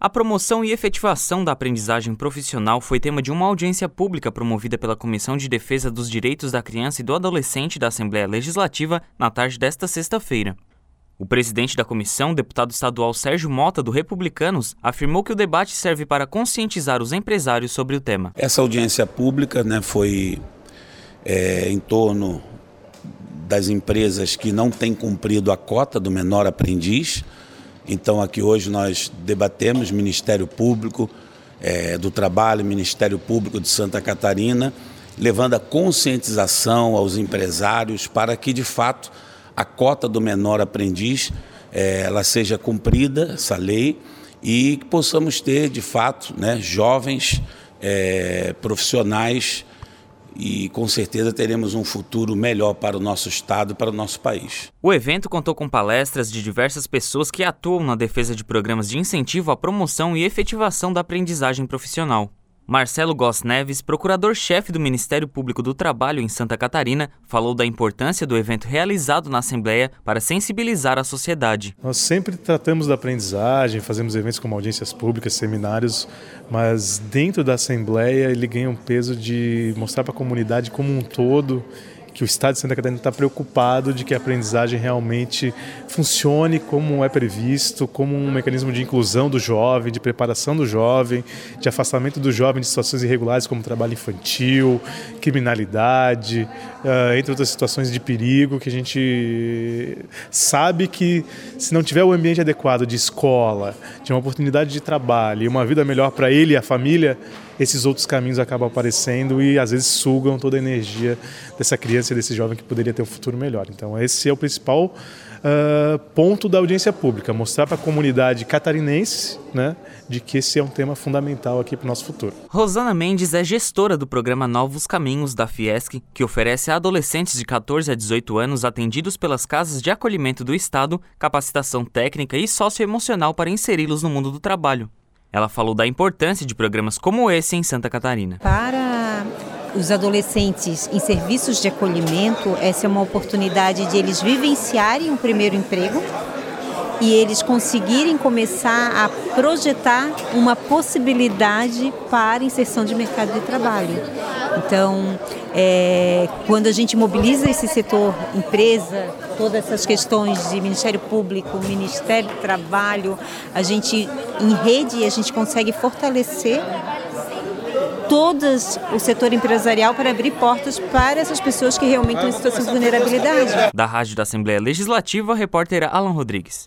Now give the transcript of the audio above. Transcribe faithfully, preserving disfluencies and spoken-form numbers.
A promoção e efetivação da aprendizagem profissional foi tema de uma audiência pública promovida pela Comissão de Defesa dos Direitos da Criança e do Adolescente da Assembleia Legislativa na tarde desta sexta-feira. O presidente da comissão, deputado estadual Sérgio Mota, do Republicanos, afirmou que o debate serve para conscientizar os empresários sobre o tema. Essa audiência pública, né, foi é, em torno das empresas que não têm cumprido a cota do menor aprendiz. Então aqui hoje nós debatemos Ministério Público é, do Trabalho, Ministério Público de Santa Catarina, levando a conscientização aos empresários para que de fato a cota do menor aprendiz é, ela seja cumprida, essa lei, e que possamos ter de fato, né, jovens é, profissionais, e com certeza teremos um futuro melhor para o nosso estado e para o nosso país. O evento contou com palestras de diversas pessoas que atuam na defesa de programas de incentivo à promoção e efetivação da aprendizagem profissional. Marcelo Goss Neves, procurador-chefe do Ministério Público do Trabalho em Santa Catarina, falou da importância do evento realizado na Assembleia para sensibilizar a sociedade. Nós sempre tratamos da aprendizagem, fazemos eventos como audiências públicas, seminários, mas dentro da Assembleia ele ganha um peso de mostrar para a comunidade como um todo que o Estado de Santa Catarina está preocupado de que a aprendizagem realmente funcione como é previsto, como um mecanismo de inclusão do jovem, de preparação do jovem, de afastamento do jovem de situações irregulares como trabalho infantil, criminalidade, uh, entre outras situações de perigo que a gente sabe que se não tiver o ambiente adequado de escola, de uma oportunidade de trabalho e uma vida melhor para ele e a família, esses outros caminhos acabam aparecendo e às vezes sugam toda a energia dessa criança e desse jovem que poderia ter um futuro melhor. Então esse é o principal uh, ponto da audiência pública, mostrar para a comunidade catarinense, né, de que esse é um tema fundamental aqui para o nosso futuro. Rosana Mendes é gestora do programa Novos Caminhos da Fiesc, que oferece a adolescentes de catorze a dezoito anos atendidos pelas casas de acolhimento do Estado, capacitação técnica e socioemocional para inseri-los no mundo do trabalho. Ela falou da importância de programas como esse em Santa Catarina. Para os adolescentes em serviços de acolhimento, essa é uma oportunidade de eles vivenciarem um primeiro emprego e eles conseguirem começar a projetar uma possibilidade para inserção de mercado de trabalho. Então, é, quando a gente mobiliza esse setor, empresa, todas essas questões de Ministério Público, Ministério do Trabalho, a gente, em rede, a gente consegue fortalecer todo o setor empresarial para abrir portas para essas pessoas que realmente estão em situação de vulnerabilidade. Da Rádio da Assembleia Legislativa, repórter Alan Rodrigues.